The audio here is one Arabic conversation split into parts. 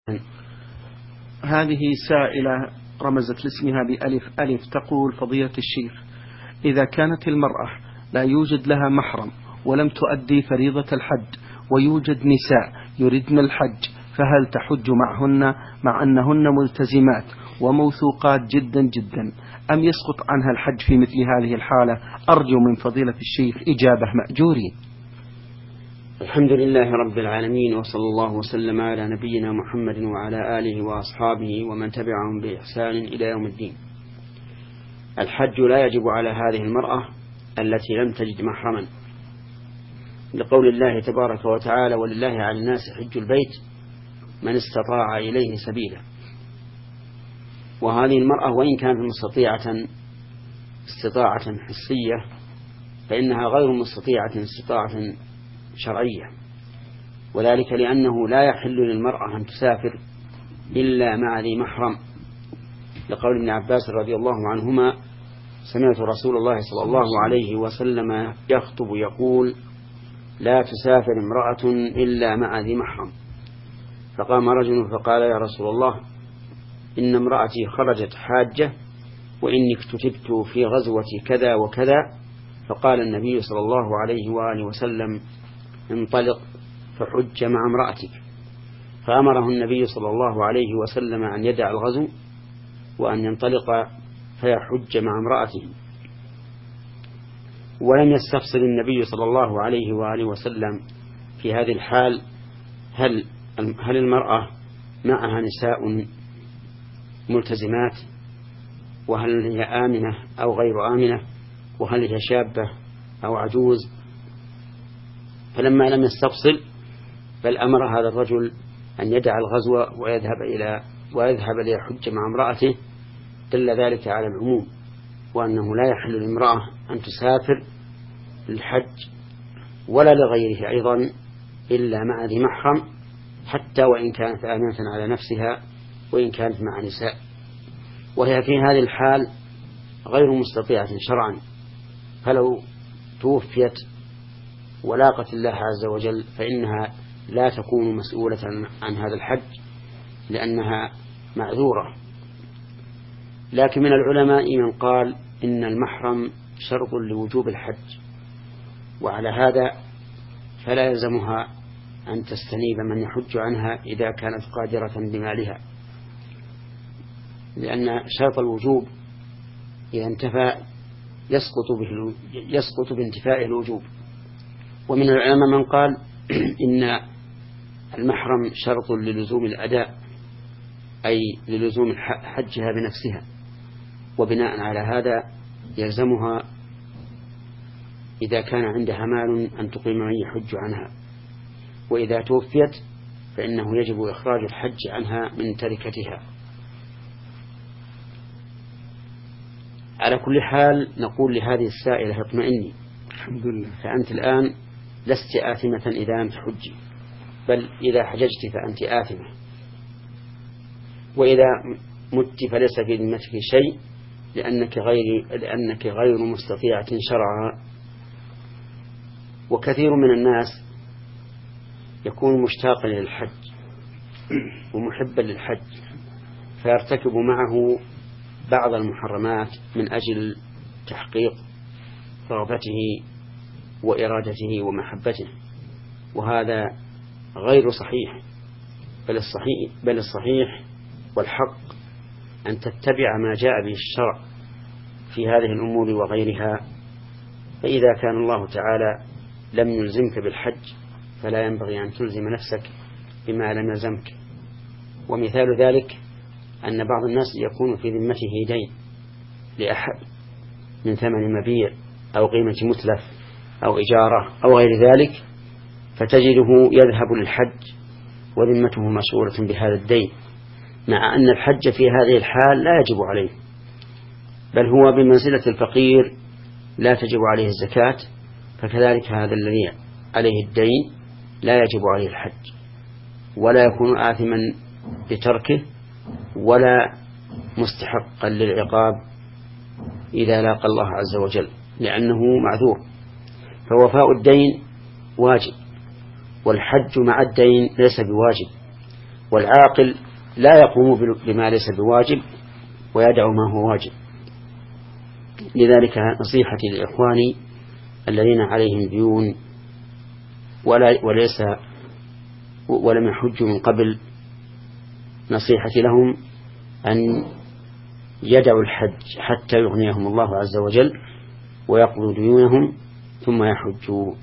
هذه سائلة رمزت لاسمها بألف ألف تقول: فضيلة الشيخ، إذا كانت المرأة لا يوجد لها محرم ولم تؤدي فريضة الحج ويوجد نساء يردن الحج، فهل تحج معهن مع أنهن ملتزمات وموثوقات جدا جدا، أم يسقط عنها الحج في مثل هذه الحالة؟ أرجو من فضيلة الشيخ إجابة مأجورين. الحمد لله رب العالمين، وصلى الله وسلم على نبينا محمد وعلى آله وأصحابه ومن تبعهم بإحسان إلى يوم الدين. الحج لا يجب على هذه المرأة التي لم تجد محرما، لقول الله تبارك وتعالى: ولله على الناس حج البيت من استطاع إليه سبيلا. وهذه المرأة وإن كانت مستطيعة استطاعة حسية فإنها غير مستطيعة استطاعة شرعية، وذلك لأنه لا يحل للمرأة أن تسافر إلا مع ذي محرم، لقول ابن عباس رضي الله عنهما: سمعت رسول الله صلى الله عليه وسلم يخطب يقول: لا تسافر امرأة إلا مع ذي محرم. فقام رجل فقال: يا رسول الله، إن امرأتي خرجت حاجة وإني اكتتبت في غزوة كذا وكذا. فقال النبي صلى الله عليه وآله وسلم: انطلق فحج مع امرأتك. فأمره النبي صلى الله عليه وسلم أن يدع الغزو وأن ينطلق فيحج مع امرأته. ولم يستفصل النبي صلى الله عليه وآله وسلم في هذه الحال هل المرأة معها نساء ملتزمات، وهل هي آمنة أو غير آمنة، وهل هي شابة أو عجوز. فلما لم يستفصل بل أمر هذا الرجل أن يدع الغزو ويذهب ليحج مع امرأته، دل ذلك على العموم، وأنه لا يحل للمرأة أن تسافر للحج ولا لغيره أيضا إلا مع ذي محرم، حتى وإن كانت آمنة على نفسها وإن كانت مع نساء. وهي في هذه الحال غير مستطيعة شرعا، فلو توفيت ولاقت الله عز وجل فإنها لا تكون مسؤولة عن هذا الحج لأنها معذورة. لكن من العلماء من قال إن المحرم شرط لوجوب الحج، وعلى هذا فلا يلزمها أن تستنيب من يحج عنها إذا كانت قادرة بمالها، لأن شرط الوجوب إذا انتفى يسقط بانتفاء الوجوب. ومن العلماء من قال إن المحرم شرط للزوم الأداء، أي للزوم حجها بنفسها، وبناء على هذا يلزمها إذا كان عندها مال أن تقيم من يحج عنها، وإذا توفيت فإنه يجب إخراج الحج عنها من تركتها. على كل حال نقول لهذه السائلة: اطمئني، الحمد لله، فأنت الآن لست آثمة إذا لم تحجي، بل إذا حججت فأنت آثمة، وإذا مت فليس في ذمتك شيء لأنك غير مستطيعة شرعا. وكثير من الناس يكون مشتاقا للحج ومحبا للحج فيرتكب معه بعض المحرمات من أجل تحقيق رغبته وإرادته ومحبته، وهذا غير صحيح، بل الصحيح والحق أن تتبع ما جاء به الشرع في هذه الأمور وغيرها. فإذا كان الله تعالى لم يلزمك بالحج فلا ينبغي أن تلزم نفسك بما لم يلزمك. ومثال ذلك أن بعض الناس يكون في ذمته دين لأحد من ثمن مبيع أو قيمة متلف أو إجارة أو غير ذلك، فتجده يذهب للحج وذمته مشغولة بهذا الدين، مع أن الحج في هذه الحال لا يجب عليه، بل هو بمنزلة الفقير لا تجب عليه الزكاة. فكذلك هذا الذي عليه الدين لا يجب عليه الحج، ولا يكون آثما بتركه ولا مستحقا للعقاب إذا لاقى الله عز وجل، لأنه معذور. فوفاء الدين واجب، والحج مع الدين ليس بواجب، والعاقل لا يقوم بما ليس بواجب ويدع ما هو واجب. لذلك نصيحتي لإخواني الذين عليهم ديون ولم يحجوا من قبل، نصيحتي لهم أن يدعوا الحج حتى يغنيهم الله عز وجل ويقضوا ديونهم ثم يحجوا.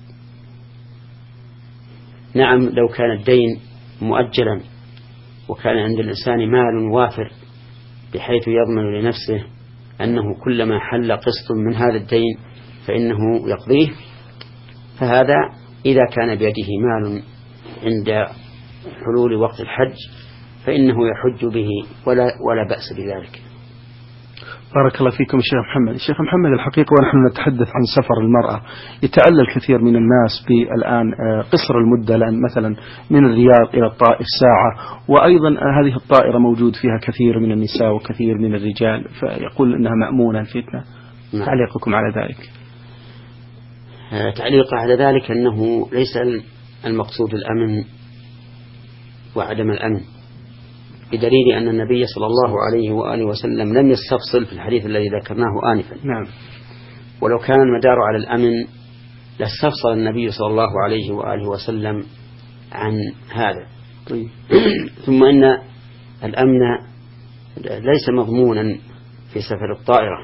نعم، لو كان الدين مؤجلا وكان عند الإنسان مال وافر بحيث يضمن لنفسه أنه كلما حل قسط من هذا الدين فإنه يقضيه، فهذا إذا كان بيده مال عند حلول وقت الحج فإنه يحج به ولا بأس بذلك. بارك الله فيكم شيخ محمد. شيخ محمد، الحقيقة ونحن نتحدث عن سفر المرأة يتعلل كثير من الناس بالآن قصر المدة، لأن مثلا من الرياض إلى الطائف ساعة، وأيضا هذه الطائرة موجود فيها كثير من النساء وكثير من الرجال، فيقول أنها مأمونة الفتنة. تعليقكم على ذلك؟ تعليق على ذلك أنه ليس المقصود الأمن وعدم الأمن، بدليل أن النبي صلى الله عليه وآله وسلم لم يستفصل في الحديث الذي ذكرناه آنفا. نعم. ولو كان المدار على الأمن لاستفصل النبي صلى الله عليه وآله وسلم عن هذا. طيب. ثم إن الأمن ليس مضمونا في سفر الطائرة.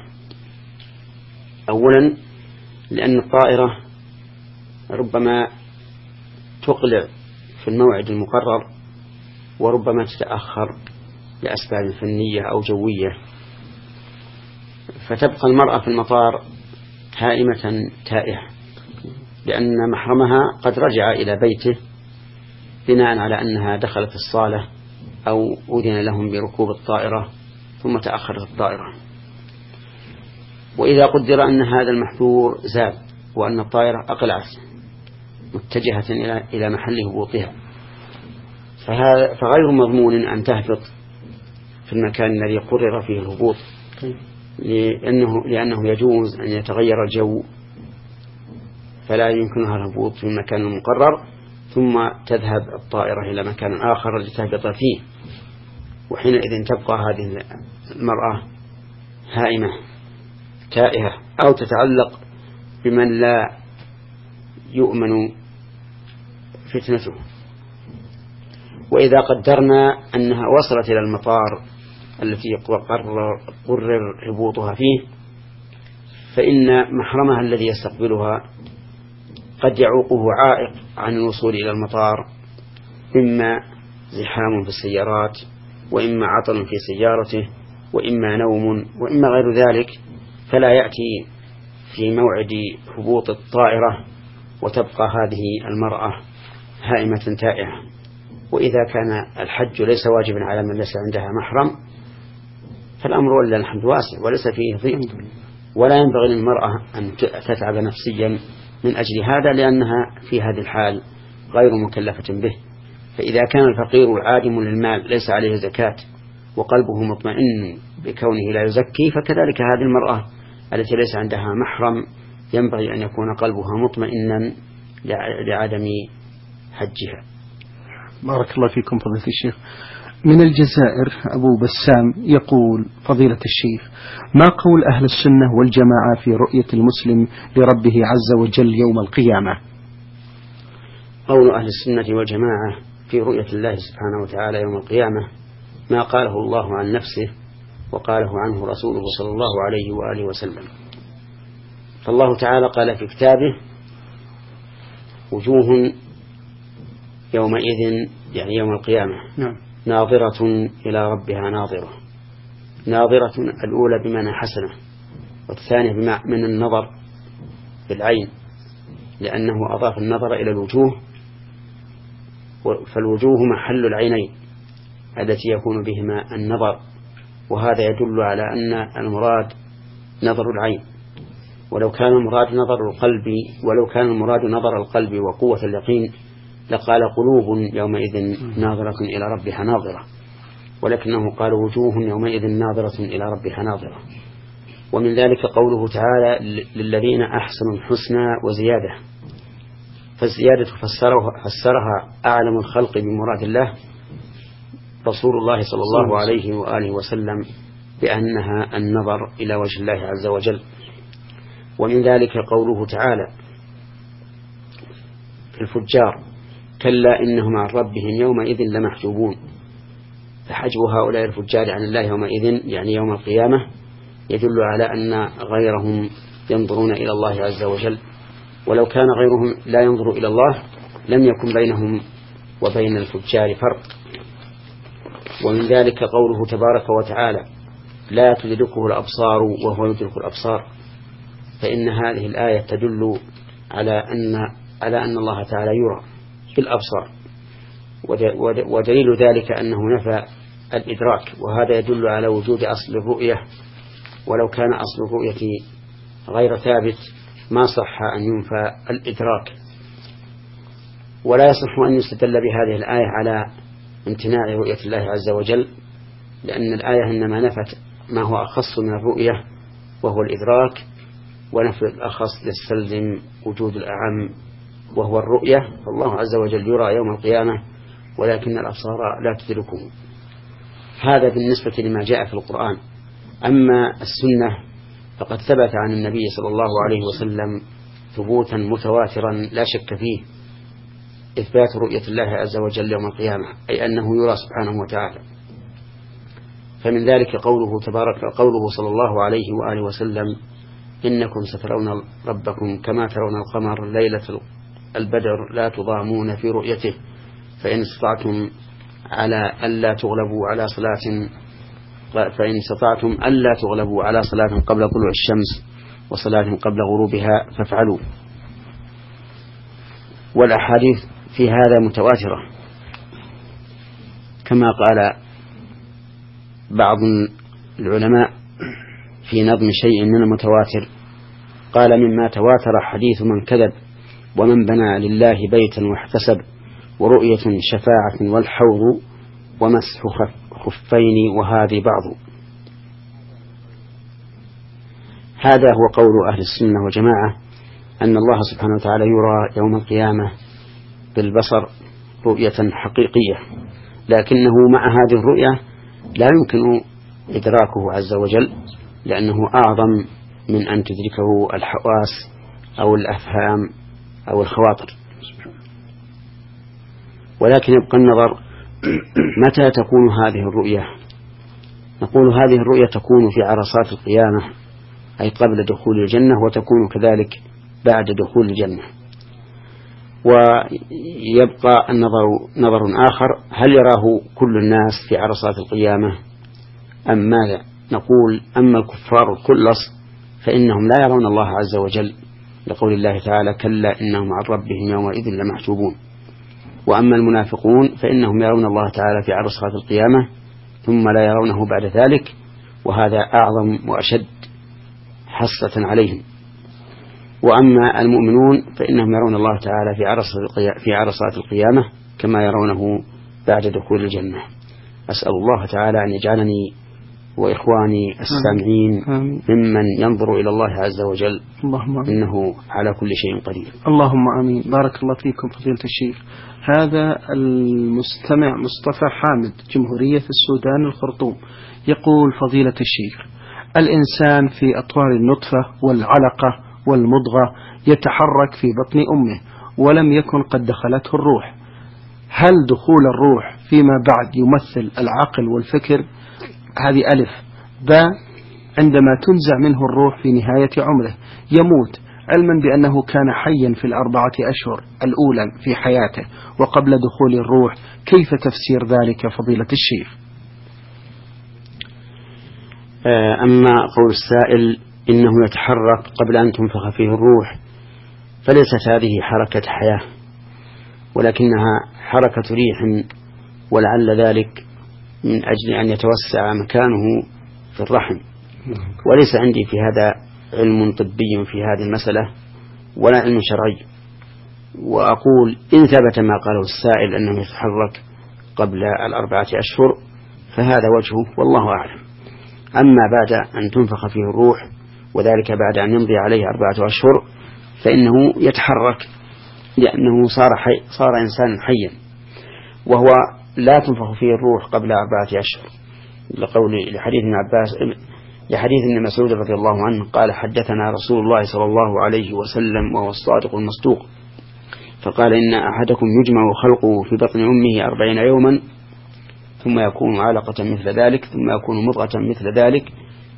أولا لأن الطائرة ربما تقلع في الموعد المقرر وربما تتأخر لأسباب فنية أو جوية، فتبقى المرأة في المطار هائمة تائهة، لأن محرمها قد رجع إلى بيته بناء على أنها دخلت الصالة أو أذن لهم بركوب الطائرة ثم تأخرت الطائرة. وإذا قدر أن هذا المحظور زاد وأن الطائرة أقلعت متجهة إلى محل هبوطها، فغير مضمون أن تهبط في المكان الذي قرر فيه الهبوط، لأنه يجوز أن يتغير الجو فلا يمكنها الهبوط في المكان المقرر ثم تذهب الطائرة إلى مكان آخر لتهبط فيه، وحينئذ تبقى هذه المرأة هائمة تائهة أو تتعلق بمن لا يؤمن فتنته. وإذا قدرنا أنها وصلت إلى المطار التي قرر هبوطها فيه، فإن محرمها الذي يستقبلها قد يعوقه عائق عن الوصول إلى المطار، إما زحام في السيارات، وإما عطل في سيارته، وإما نوم، وإما غير ذلك، فلا يأتي في موعد هبوط الطائرة وتبقى هذه المرأة هائمة تائهة. وإذا كان الحج ليس واجبا على من ليس عندها محرم فالأمر ولله الحمد واسع وليس فيه ضيق، ولا ينبغي للمرأة أن تتعب نفسيا من أجل هذا، لأنها في هذه الحال غير مكلفة به. فإذا كان الفقير العادم للمال ليس عليه زكاة وقلبه مطمئن بكونه لا يزكي، فكذلك هذه المرأة التي ليس عندها محرم ينبغي أن يكون قلبها مطمئنا لعدم حجها. بارك الله فيكم فضيلة الشيخ. من الجزائر أبو بسام يقول: فضيلة الشيخ، ما قول أهل السنة والجماعة في رؤية المسلم لربه عز وجل يوم القيامة؟ قول أهل السنة والجماعة في رؤية الله سبحانه وتعالى يوم القيامة ما قاله الله عن نفسه وقاله عنه رسوله صلى الله عليه وآله وسلم. فالله تعالى قال في كتابه: وجوه يومئذ، يعني يوم القيامة، ناظرة إلى ربها ناظرة. ناظرة الأولى بمعنى حسنة، والثانية من النظر بالعين، لأنه أضاف النظر إلى الوجوه، فالوجوه محل العينين التي يكون بهما النظر، وهذا يدل على أن المراد نظر العين. ولو كان المراد نظر القلب وقوة اليقين لقال قلوب يومئذ ناظرة إلى ربها ناظرة، ولكنه قال وجوه يومئذ ناظرة إلى ربها ناظرة. ومن ذلك قوله تعالى: للذين أحسنوا الحسنى وزيادة. فالزيادة فسرها أعلم الخلق بمراد الله رسول الله صلى الله عليه وآله وسلم بأنها النظر إلى وجه الله عز وجل. ومن ذلك قوله تعالى في الفجار: كلا إنهم عن ربهم يومئذ لمحجوبون. فحجب هؤلاء الفجار عن الله يومئذ يعني يوم القيامة يدل على أن غيرهم ينظرون إلى الله عز وجل، ولو كان غيرهم لا ينظر إلى الله لم يكن بينهم وبين الفجار فرق. ومن ذلك قوله تبارك وتعالى: لا تدركه الأبصار وهو يدرك الأبصار. فإن هذه الآية تدل على أن الله تعالى يرى بالأبصار، ودليل ذلك أنه نفى الإدراك، وهذا يدل على وجود أصل الرؤية، ولو كان أصل الرؤية غير ثابت ما صح أن ينفى الإدراك. ولا يصح أن يستدل بهذه الآية على امتناع رؤية الله عز وجل، لأن الآية إنما نفت ما هو أخص من الرؤية وهو الإدراك، ونفي الأخص يستلزم وجود الأعم وهو الرؤية. فالله عز وجل يرى يوم القيامة ولكن الأبصار لا تدركه. هذا بالنسبة لما جاء في القرآن. أما السنة فقد ثبت عن النبي صلى الله عليه وسلم ثبوتا متواترا لا شك فيه إثبات رؤية الله عز وجل يوم القيامة، أي أنه يرى سبحانه وتعالى. فمن ذلك قوله صلى الله عليه وآله وسلم: إنكم سترون ربكم كما ترون القمر ليلة البدر لا تضامون في رؤيته، فإن استطعتم ألا تغلبوا على صلاة قبل طلوع الشمس وصلاة قبل غروبها فافعلوا. والأحاديث في هذا متواترة، كما قال بعض العلماء في نظم شيء من المتواتر، قال: مما تواتر حديث من كذب، ومن بنى لله بيتا واحتسب، ورؤية شفاعة والحوض، ومسح خفين وهذه بعض. هذا هو قول أهل السنة والجماعة، أن الله سبحانه وتعالى يرى يوم القيامة بالبصر رؤية حقيقية، لكنه مع هذه الرؤية لا يمكن إدراكه عز وجل، لأنه أعظم من أن تدركه الحواس أو الأفهام أو الخواطر. ولكن يبقى النظر متى تكون هذه الرؤية؟ نقول هذه الرؤية تكون في عرصات القيامة، أي قبل دخول الجنة، وتكون كذلك بعد دخول الجنة. ويبقى نظر آخر: هل يراه كل الناس في عرصات القيامة أم ماذا؟ نقول: أما الكفار الكلص فإنهم لا يرون الله عز وجل، لقول الله تعالى: كلا إنهم عن ربهم يومئذ لمحجوبون. وأما المنافقون فإنهم يرون الله تعالى في عرصات القيامة ثم لا يرونه بعد ذلك، وهذا أعظم وأشد حسرة عليهم. وأما المؤمنون فإنهم يرون الله تعالى في عرصات القيامة كما يرونه بعد دخول الجنة. أسأل الله تعالى أن يجعلني وإخواني السامعين ممن ينظر إلى الله عز وجل، إنه على كل شيء قدير. اللهم آمين. بارك الله فيكم فضيلة الشيخ. هذا المستمع مصطفى حامد، جمهورية السودان الخرطوم، يقول: فضيلة الشيخ، الإنسان في أطوار النطفة والعلقة والمضغة يتحرك في بطن أمه ولم يكن قد دخلته الروح، هل دخول الروح فيما بعد يمثل العقل والفكر؟ هذه ألف. باء: عندما تنزع منه الروح في نهاية عمره يموت، علما بأنه كان حيا في 4 أشهر الأولى في حياته وقبل دخول الروح، كيف تفسير ذلك فضيلة الشيخ؟ أما قول السائل إنه يتحرك قبل أن تنفخ فيه الروح، فليست هذه حركة حياة، ولكنها حركة ريح، ولعل ذلك من أجل أن يتوسع مكانه في الرحم. وليس عندي في هذا علم طبي في هذه المسألة ولا علم شرعي، وأقول إن ثبت ما قاله السائل أنه يتحرك قبل 4 أشهر فهذا وجهه والله أعلم. أما بعد أن تنفخ فيه الروح وذلك بعد أن يمضي عليه 4 أشهر فإنه يتحرك، لأنه صار إنسانا حيا، وهو لا تنفخ فيه الروح قبل 4 أشهر، لحديث ابن مسعود رضي الله عنه قال: حدثنا رسول الله صلى الله عليه وسلم وهو الصادق المصدوق، فقال: إن أحدكم يجمع خلقه في بطن أمه 40 يوما ثم يكون علقة مثل ذلك ثم يكون مضغة مثل ذلك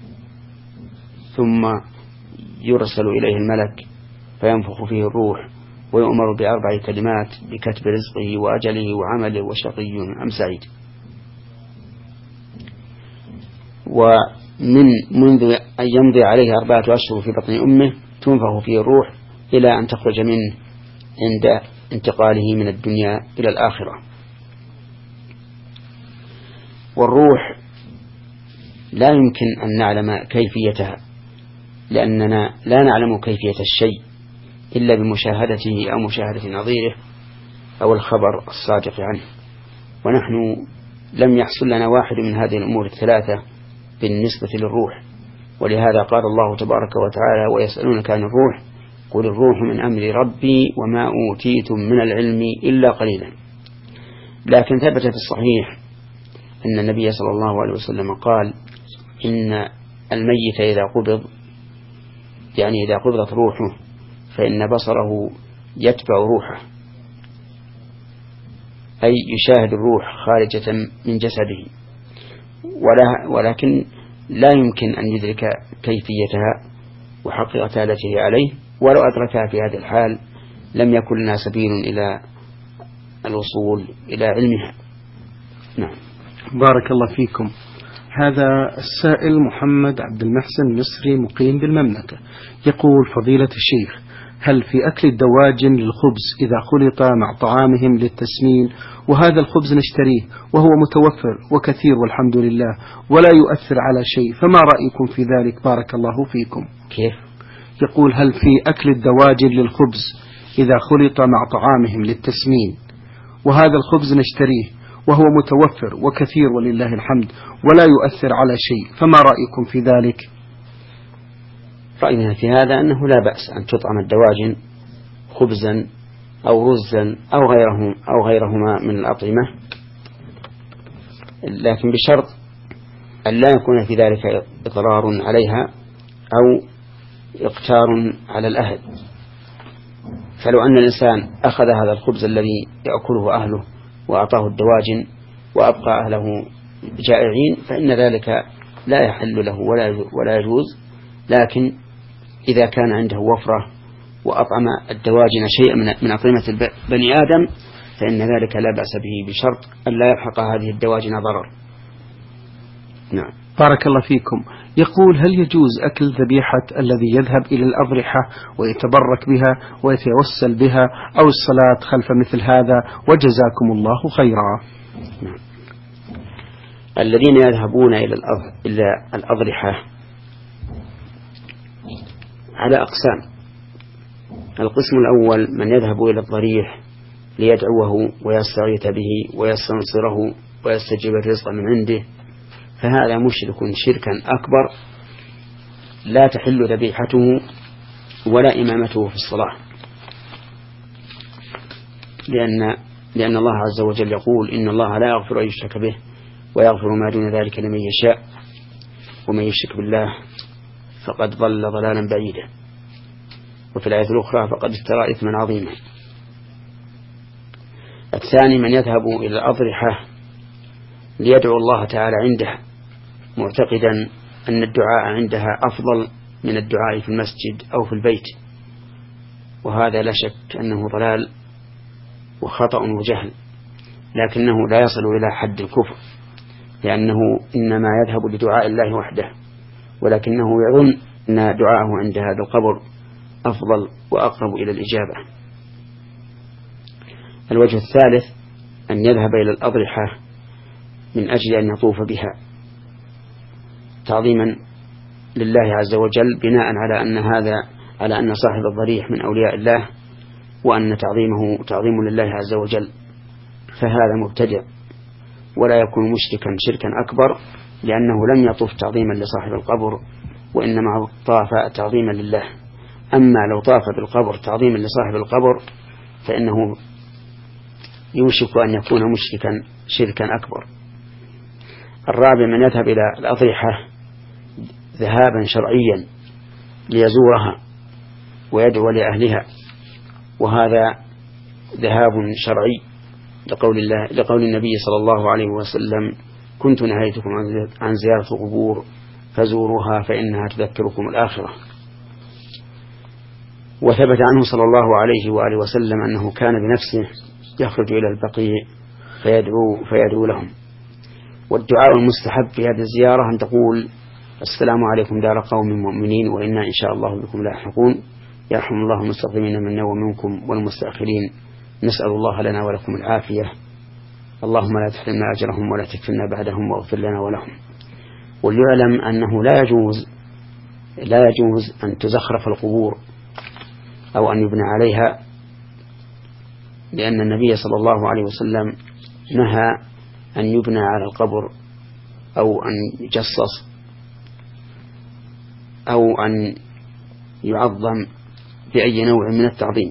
ثم يرسل إليه الملك فينفخ فيه الروح ويؤمر ب4 كلمات بكتب رزقه وأجله وعمله وشقي أم سعيد. منذ أن يمضي عليه 4 أشهر في بطن أمه تنفخ فيه الروح إلى أن تخرج منه عند انتقاله من الدنيا إلى الآخرة. والروح لا يمكن أن نعلم كيفيتها، لأننا لا نعلم كيفية الشيء إلا بمشاهدته أو مشاهدة نظيره أو الخبر الصادق عنه، ونحن لم يحصل لنا واحد من هذه الأمور الثلاثة بالنسبة للروح. ولهذا قال الله تبارك وتعالى: ويسألونك عن الروح قل الروح من أمر ربي وما أوتيتم من العلم إلا قليلا. لكن ثبت في الصحيح أن النبي صلى الله عليه وسلم قال: إن الميت إذا قبض، يعني إذا قبضت روحه، فإن بصره يتبع روحه، أي يشاهد الروح خارجة من جسده، ولكن لا يمكن أن يدرك كيفيتها وحقيقتها التي هي عليه، ولو أدركها في هذه الحال لم يكن لنا سبيل إلى الوصول إلى علمها. نعم. بارك الله فيكم. هذا السائل محمد عبد المحسن مصري مقيم بالمملكة، يقول: فضيلة الشيخ، هل في أكل الدواجن للخبز إذا خلط مع طعامهم للتسمين، وهذا الخبز نشتريه وهو متوفر وكثير والحمد لله ولا يؤثر على شيء، فما رأيكم في ذلك؟ بارك الله فيكم. كيف؟ يقول: هل في أكل الدواجن للخبز إذا خلط مع طعامهم للتسمين، وهذا الخبز نشتريه وهو متوفر وكثير ولله الحمد ولا يؤثر على شيء، فما رأيكم في ذلك؟ رأينا في هذا أنه لا بأس أن تطعم الدواجن خبزا أو رزا أو غيرهما من الأطعمة، لكن بشرط أن لا يكون في ذلك إضرار عليها أو إقتار على الأهل. فلو أن الإنسان أخذ هذا الخبز الذي يأكله أهله وأعطاه الدواجن وأبقى أهله جائعين فإن ذلك لا يحل له ولا يجوز. لكن إذا كان عنده وفرة وأطعم الدواجن شيئا من أطعمة بني آدم فإن ذلك لا بأس به، بشرط أن لا يلحق هذه الدواجن ضرر. نعم. بارك الله فيكم. يقول: هل يجوز أكل ذبيحة الذي يذهب إلى الأضرحة ويتبرك بها ويتوسل بها، أو الصلاة خلف مثل هذا؟ وجزاكم الله خيرا. نعم. الذين يذهبون إلى الأضرحة على أقسام. القسم الأول من يذهب إلى الضريح ليدعوه ويستغيث به ويستنصره ويستجيب الرزق من عنده، فهذا مشرك شركا أكبر لا تحل ذبيحته ولا إمامته في الصلاة، لأن الله عز وجل يقول: إن الله لا يغفر أن يشرك به ويغفر ما دون ذلك لمن يشاء ومن يشرك بالله فقد ضل ضلالا بعيدا. وفي الآية الأخرى: فقد افترى إثما عظيما. الثاني من يذهب إلى الأضرحة ليدعو الله تعالى عندها معتقدا أن الدعاء عندها أفضل من الدعاء في المسجد أو في البيت، وهذا لا شك أنه ضلال وخطأ وجهل، لكنه لا يصل إلى حد الكفر، لأنه إنما يذهب لدعاء الله وحده، ولكنه يظن أن دعاءه عند هذا القبر أفضل وأقرب إلى الإجابة. الوجه الثالث أن يذهب إلى الأضرحة من أجل أن يطوف بها تعظيما لله عز وجل، بناء على أن صاحب الضريح من أولياء الله وأن تعظيمه تعظيم لله عز وجل، فهذا مبتدع ولا يكون مشركا شركا أكبر، لأنه لم يطوف تعظيما لصاحب القبر وإنما طاف تعظيما لله. أما لو طاف بالقبر تعظيما لصاحب القبر فإنه يوشك أن يكون مشركا شركا أكبر. الرابع من يذهب إلى الأضرحة ذهابا شرعيا ليزورها ويدعو لأهلها، وهذا ذهاب شرعي لقول النبي صلى الله عليه وسلم: كنت نهيتكم عن زيارة القبور فزوروها فإنها تذكركم الآخرة. وثبت عنه صلى الله عليه وآله وسلم أنه كان بنفسه يخرج إلى البقيع فيدعو لهم. والدعاء المستحب في هذه الزيارة أن تقول: السلام عليكم دار قوم مؤمنين وإنا إن شاء الله بكم لاحقون، يرحم الله المستقدمين منا ومنكم والمستأخرين، نسأل الله لنا ولكم العافية، اللهم لا تحرمنا أجرهم ولا تكفلنا بعدهم واغفر لنا ولهم. وليعلم أنه لا يجوز أن تزخرف القبور أو أن يبنى عليها، لأن النبي صلى الله عليه وسلم نهى أن يبنى على القبر أو أن يجصص أو أن يعظم بأي نوع من التعظيم.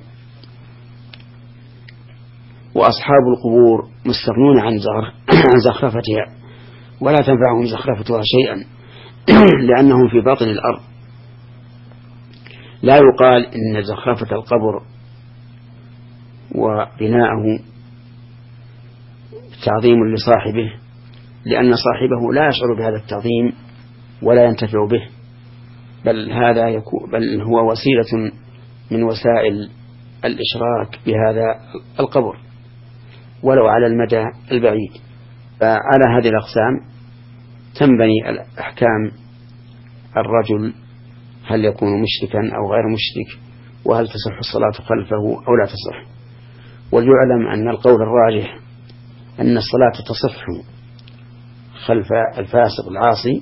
وأصحاب القبور مستغنون عن زخرفتها، ولا تنفعهم زخرفتها شيئا لأنهم في باطن الأرض. لا يقال إن زخرفة القبر وبناءه تعظيم لصاحبه، لأن صاحبه لا يشعر بهذا التعظيم ولا ينتفع به، بل هو وسيلة من وسائل الإشراك بهذا القبر ولو على المدى البعيد. فعلى هذه الأقسام تنبني الأحكام: الرجل هل يكون مشركا أو غير مشرك، وهل تصح الصلاة خلفه أو لا تصح. وليعلم أن القول الراجح أن الصلاة تصح خلف الفاسق العاصي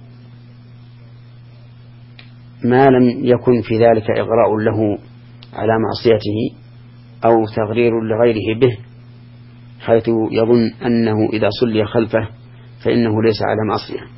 ما لم يكن في ذلك إغراء له على معصيته أو تغرير لغيره به، حيث يظن أنه إذا صلي خلفه فإنه ليس على معصية.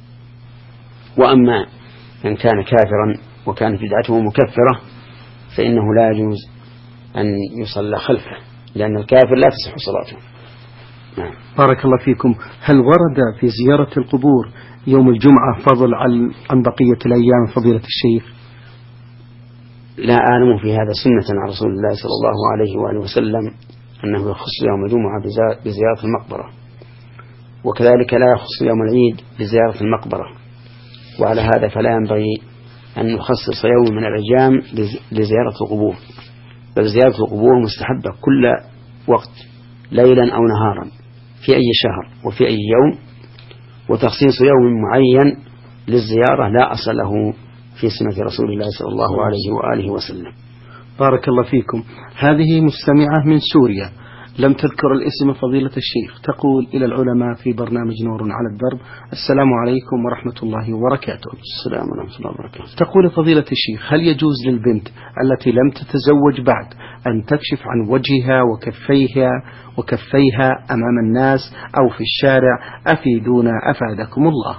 وأما إن كان كافرا وكانت بدعته مكفرة فإنه لا يجوز أن يصلى خلفه، لأن الكافر لا تصح صلاته. نعم. بارك الله فيكم. هل ورد في زيارة القبور يوم الجمعة فضل عن بقية الأيام فضيلة الشيخ؟ لا أعلم في هذا سنة عن رسول الله صلى الله عليه وآله وسلم أنه يخص يوم الجمعة بزيارة المقبرة، وكذلك لا يخص يوم العيد بزيارة المقبرة. وعلى هذا فلا ينبغي أن نخصص يوم من الأيام لزيارة القبور، بل زيارة القبور مستحبة كل وقت ليلا أو نهارا في أي شهر وفي أي يوم، وتخصيص يوم معين للزيارة لا أصل له في سنة رسول الله صلى الله عليه وآله وسلم. بارك الله فيكم. هذه مستمعة من سوريا لم تذكر الاسم فضيلة الشيخ، تقول إلى العلماء في برنامج نور على الدرب: السلام عليكم ورحمة الله وبركاته. السلام ورحمة الله وبركاته. تقول فضيلة الشيخ: هل يجوز للبنت التي لم تتزوج بعد أن تكشف عن وجهها وكفيها أمام الناس أو في الشارع؟ أفيدونا أفادكم الله.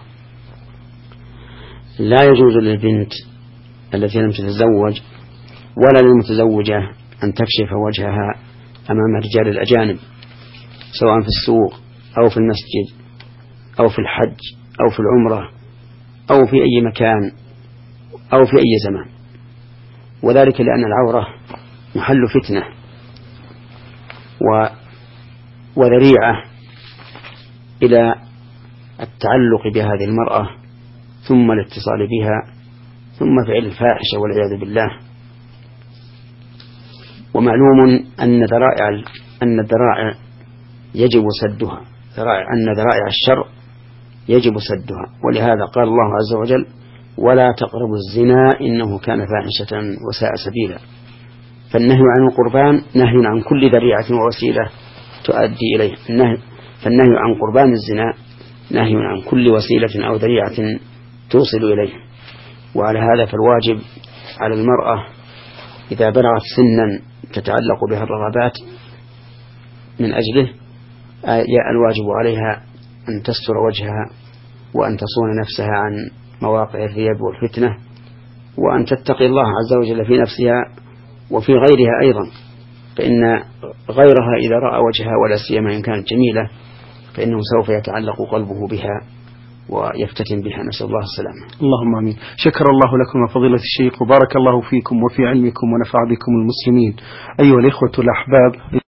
لا يجوز للبنت التي لم تتزوج ولا للمتزوجة أن تكشف وجهها أمام الرجال الأجانب، سواء في السوق أو في المسجد أو في الحج أو في العمرة أو في أي مكان أو في أي زمان، وذلك لأن العورة محل فتنة وذريعة إلى التعلق بهذه المرأة ثم الاتصال بها ثم فعل الفاحشة والعياذ بالله. ومعلوم أن الذرائع يجب سدها، أن ذرائع الشر يجب سدها، ولهذا قال الله عز وجل: ولا تقربوا الزنا إنه كان فاحشة وساء سبيلا. فالنهي عن القربان نهي عن كل ذريعة ووسيلة تؤدي إليه. فالنهي عن قربان الزنا نهي عن كل وسيلة أو ذريعة توصل إليه. وعلى هذا فالواجب على المرأة إذا بلغت سنا تتعلق بها الرغبات من أجله الواجب عليها أن تستر وجهها وأن تصون نفسها عن مواقع الريب والفتنة، وأن تتقي الله عز وجل في نفسها وفي غيرها أيضا، فإن غيرها إذا رأى وجهها ولا سيما إن كانت جميلة فإنه سوف يتعلق قلبه بها ويفتتن بها، نسأل الله السلامة. اللهم آمين. شكر الله لكم فضيلة الشيخ وبارك الله فيكم وفي علمكم ونفع بكم المسلمين. أيها الإخوة الأحباب.